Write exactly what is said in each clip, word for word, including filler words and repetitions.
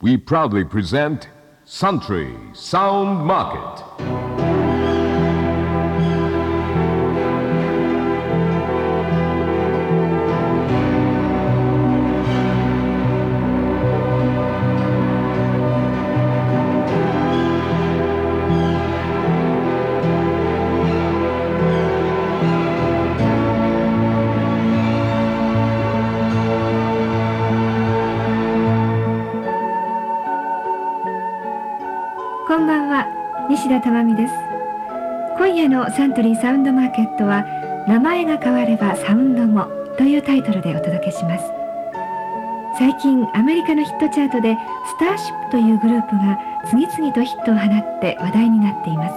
We proudly present Suntree Sound Market. こんばんは、西田珠美です。今夜のサントリーサウンドマーケットは名前が変わればサウンドもというタイトルでお届けします。最近アメリカのヒットチャートでスターシップというグループが次々とヒットを放って話題になっています。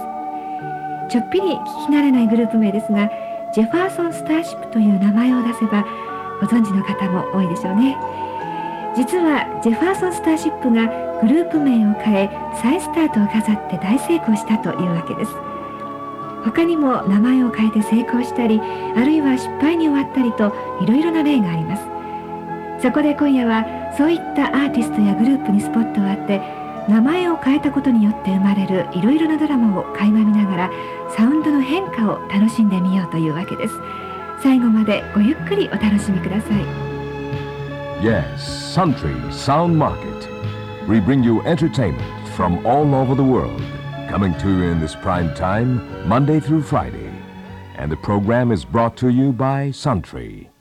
ちょっぴり聞き慣れないグループ名ですが、ジェファーソンスターシップという名前を出せばご存知の方も多いでしょうね。実はジェファーソンスターシップがグループ名を変え再スタートを飾って大成功したというわけです。他にも名前を変えて成功したり、あるいは失敗に終わったりといろいろな例があります。そこで今夜はそういったアーティストやグループにスポットを当て、名前を変えたことによって生まれるいろいろなドラマを垣間見ながらサウンドの変化を楽しんでみようというわけです。最後までごゆっくりお楽しみください。 Yes, Suntree Sound Market. We bring you entertainment from all over the world, coming to you in this prime time, Monday through Friday. And the program is brought to you by Suntree.